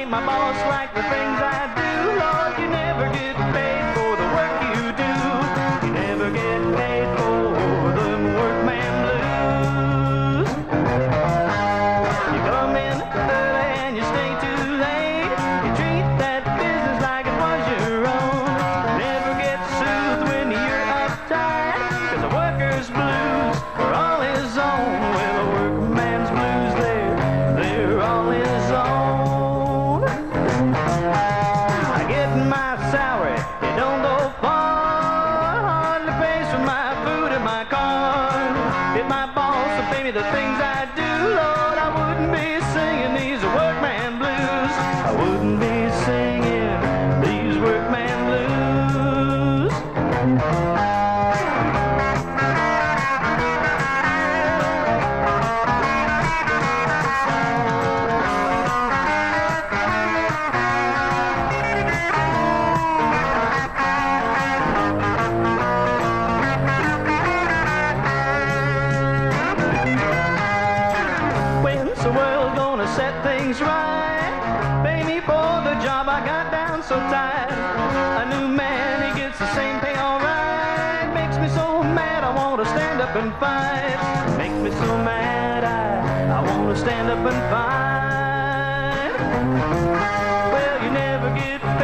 my boss like the things I do. Lord, you never get paid for the work you do. You never get paid for the workman blues. You come in early and you stay too late. You treat that business like it was your own. Never get soothed when you're uptight, 'cause the worker's blues are all his own. Well, the workman's blues, they're all his own. I get my salary, it don't go far. Hardly pays for my food and my car. If my boss would pay me the things I do, Lord, I wouldn't be singing these workman blues. I wouldn't be singing these workman blues. When's the world gonna set things right? Pay me for the job I got down so tight. A new man, he gets the same pay alright. Makes me so mad I wanna stand up and fight. Makes me so mad I wanna stand up and fight. Well, you never get